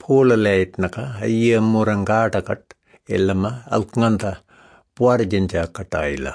Pulaleitnaka, aye murangata kat, ilama, alknganta, puarjinja kataila.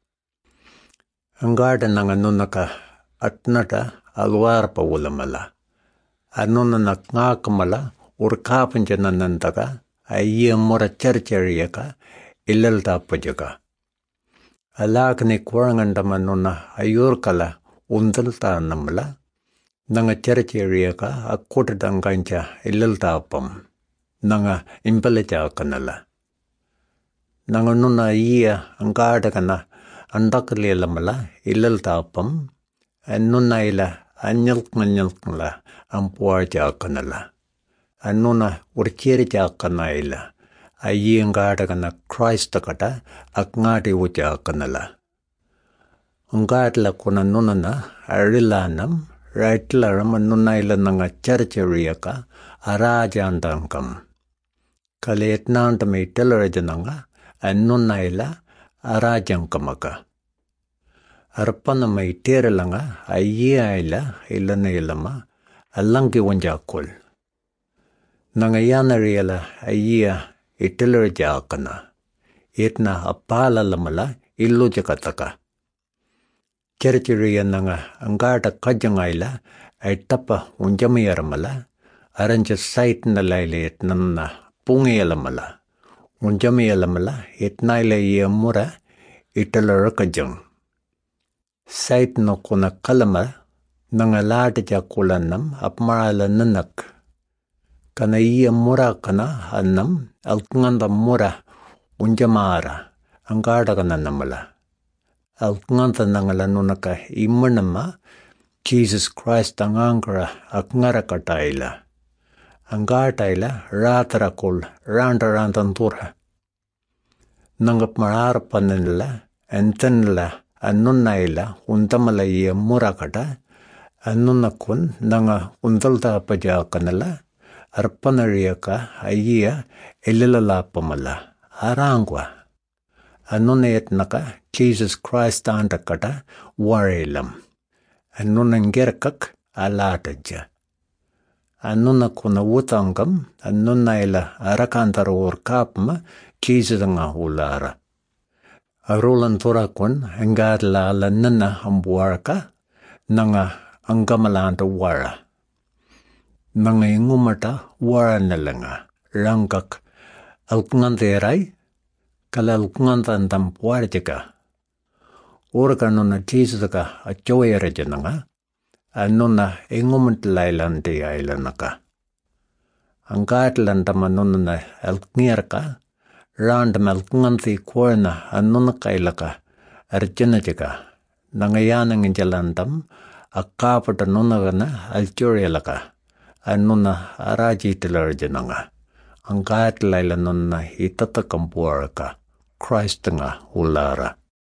Angada nanganunaka, atnata, alwarpa ulamala. Anunanak ngakamala, urkapanjananantaka, aye mura charchariaka, ilalta pajaka. Alakni kwarngandamanuna, ayurkala, undalta namala, nanga charchariaka, akutadangancha, ilaltapam, nanga impalacha kanala. Nanganuna iya, angada kana, andakalilamala, ilaltapam, annunaila, anyalknanyalknala, ampuarcha kanala. Annuna urchiricha kanaila, ayi angada kana Christ kata, akngati ucha kanala. Angadla kuna nunana, arilanam, raitlaram annunaila nanga charchariaka, arajandankam. Kaleetnantami telarajananga, annunaila, arajankamaka. Arpanamay teralanga, ayiaila, ilanilama, alangi wanjakul. Nangayanariala, ayia, itilarjakana. Itna apala lamala, illujakataka. Charchariya nanga, angada kajangaila, ay tapa unjamiyaramala, aranja sait nalaila itnana, pungiyalamala. Unjamiyalamala, itnaila iyamura, itilarakajang. Sait no kuna kalama, nangalada jakulanam, apmarala nanak. Kana iya mura kana annam, alknganda mura, unjamara, angada kana namala. Alknganda nangalanunaka imanama, Jesus Christ angangara akngara kataila. Angataila ratarakul randarantantura. Nangap mararpananila, antanila, annunaila, untamala iya murakata, annunakun nanga undalta pajakanala, arpanariaka ayia elilalapamala, arangwa. Annunayatnaka Jesus Christ antakata warelam. Annunangerkak alataja. Annunakuna utangam, annunaila arakantara urkapma, Jesus nga ulara. Arulan turakun, angadla ala nana ambuarka, nanga angamalanta wara. Nanga ingumata wara nalanga, rangkak, alkunganterai, kala alkungantantam puarjika. Urkanuna Jesus ka achoyarajananga, annuna ingumantlailante ailanaka. Angatlantamanuna alknierka, randam alkunganti kuarna annunakailaka, arjanajaka. Nangayanang injalantam, akapata nunagana alchorialaka, annuna arajitilarjananga. Angatlaila nunna itatakampuaraka, Christ nga ulara.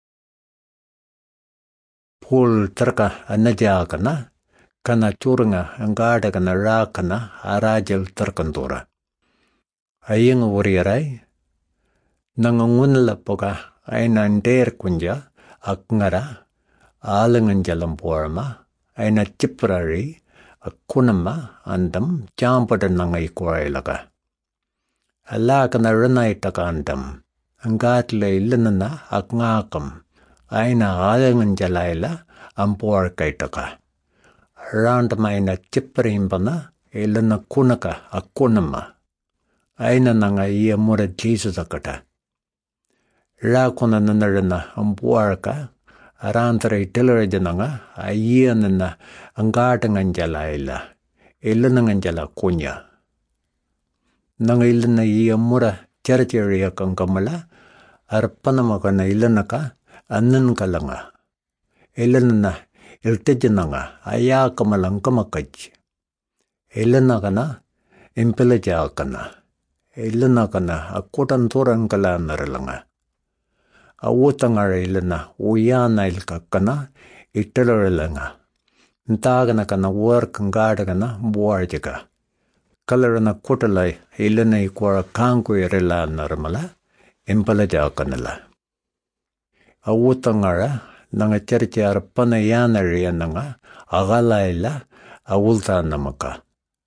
Pul terka anajakana, kana churanga angada kana rakana arajal terkantura. Ayang uriarai, nangangunla poka aina nder kunja, akngara, alangan jalan puarma, aina ciprari, akunama, andam, jampada nangai kuailaka. Alakana ranai taka andam, angatle ilanana akngakam, aina alangan jalaila, ampuar kaitaka. Randam aina ciprimbana, ilana kunaka, akunama, aina nangai iya mura Jesus akata. Rakuna nanarana ampuarka, arantara itilarajananga, ayianana angatangan jalaila, ilanangan jala kunya. Nanga ilana iya mura charchariya kankamala, arpanamakana ilanaka, annan kalanga. Ilanana iltajananga, ayakamalang kamakaj. Ilanakana, impelajakana. Ilanakana, akutanturan kalanaralanga. Awutangara ilana, uyana ilkakana, italaralanga. Ntagana kana work ngadagana, buarjaka. Kalarana kutalay, ilana ikwara kanku irila narmala, impalajakanala. Awutangara, nanga charchar panayana riyananga, agalayla, awulta namaka.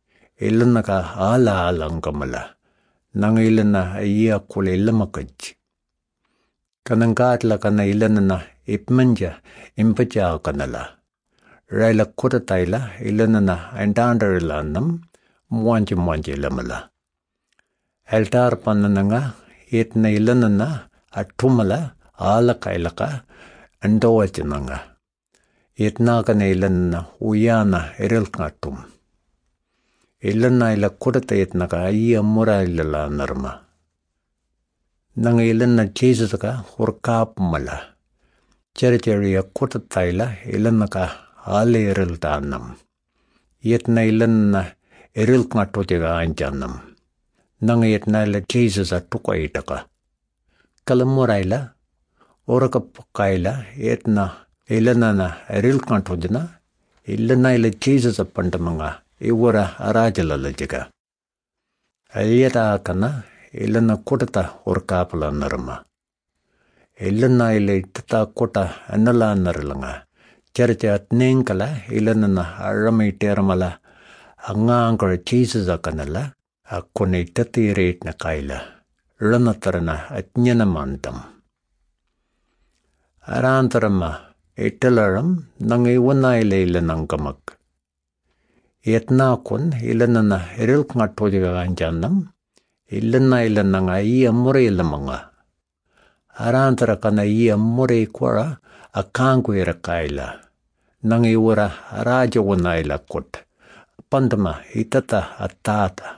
ilana ka ala angamala. Nang ilana iya kule ilamakaj. Kanangatla kana ilana ipmanja impaja kanala. Raila kutataila ilana andandarilanam mwanji lamala. Altar panananga itna ilana atumala ala kailaka andawachinanga. Itna kana ilana uyana erilkatum. Ilana ila kutata itnaka iya mura ilala narma. Nang ilana Jesus ka hurkap mala. Chericheria kutataila ilana ka ale eriltanam. Itna ilana erilkatotiga anjanam. Nang itna ila Jesus atuka itaka. Kalamuraila oraka pakaila itna ilana na erilkatodina ilana ila Jesus apandamanga. Iwara arajala jiga. Ayata kana ilana kutata urkapala narma. Ilana ila itata kuta anala narlanga. Charcha atnengkala ilana na arami termala. Angangkar Jesus akanala. Akune tati rate na kaila. Ranatarana atnyana mantam. Arantarama italaram nangiwana ila ilanang kamak. Yetna kun ilana erilk ngatojiga anjanam ilana nga iya mure ilamanga arantara kana iya mure kwara akangu irakaila nang iwara raja wana ila kut pandama itata atata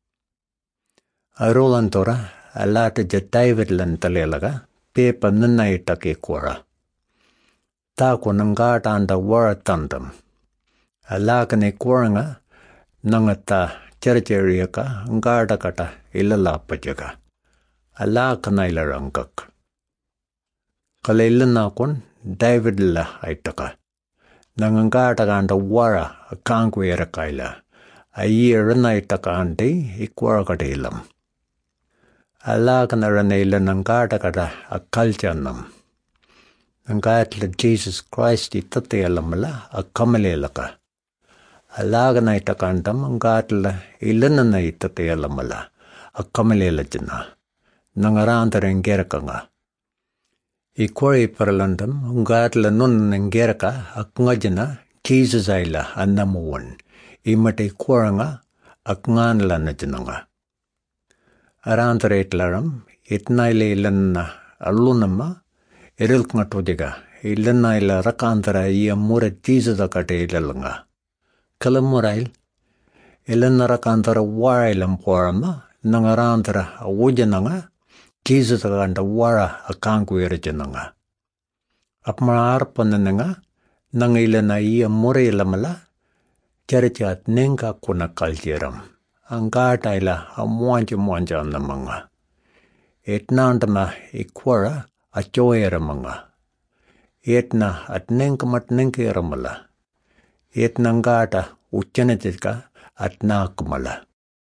arolantora alata ja David lantalelaga pepa nana itake kwara tako nangata anda wara tandam alakane kuranga nangata chercheria ka ngada kata ilala pajaga alakana ilarangak kalilana kun David la aitaka nangangata ganda wara akangu erakaila ayirana itaka ante ikwara kata ilam alakana rana ilanangata kata akalchanam nangata Jesus Christ itate alamala akamalelaka Alagana itakantam ngatla ilana itate alamala akamelela jina nangarantara ngerakanga ikwari paralandam ngatla nun ngeraka akngajina Jesus aila annamuwan imate kwaranga aknganla na jinanga arantara itlaram itnaile ilana alunama irilkngatodiga ilana ila rakantara iya mura Jesus akate ilalanga Kalamurail, ilanara kantara warailam porama, nangarantara awujananga, Jesus aganda wara akangu irjananga. Apmarpananga, nangilana iya mure lamala, charichat nenga kuna kaljiram. Angata ila amwanja namanga. Etnandama ikwara achoeramanga. Etna at nenkamat nenkiramala. Etnangata uchanatika at nakumala.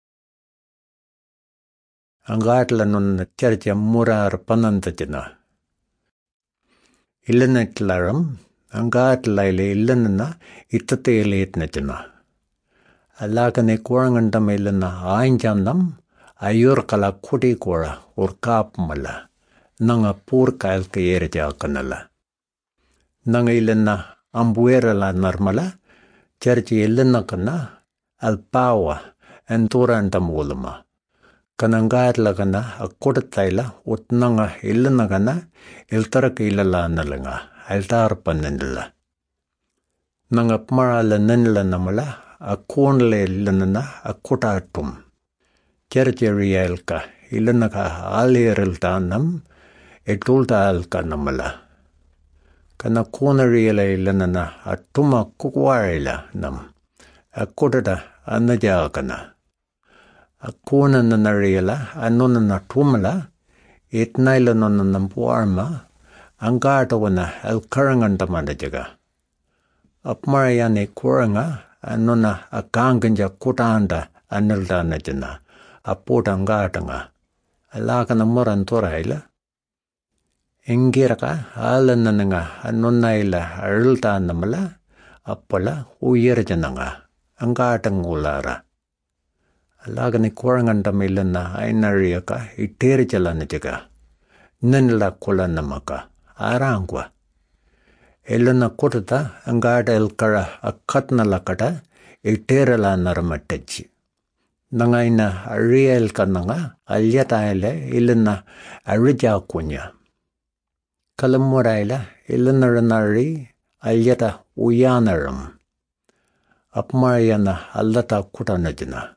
Angatla nun charcha murar panantajana. Ilanatlaram, angatla ilanana itate ilatnajana. Alakane kurangandam ilana ainjandam ayur kala kuti kura urkap mala. Nanga purka elka yerja kanala. Nanga ilana ambuera la narmala. Charchi ilana kana alpawa enturandam ulama. Kanangatla kana akutataila utnanga ilana kana iltaraka ilala nalanga altar panendala. Nanga pmarala nenla namala akunle ilanana akutatum. Charchi rielka ilana ka aliriltanam etulta alka namala. Kana kuna riela ilanana atuma kukwaila nam. Akutata anajagana. Akuna nanariela anuna natumala itnaila nona nampuarma angata wana alkarangantamadajaga. Apmarayane kuranga anuna akanganja kutanda anildanajana. Aputangatanga. Alakana morantoraila. Ingiraka alananga anunaila arilta namala apala uyerjananga angatang ulara Alagani kurangantam ilana ainariaka iteri chalanajaga. Nanila kula namaka. Arangwa. Ilana kutata angada elkara akatna lakata iterala naramattachi. Nangaina aria elkananga alyata ele ilana arija kunya. Kalamuraila ilanaranari alyata uyanaram. Apmarayana allata kutanajana.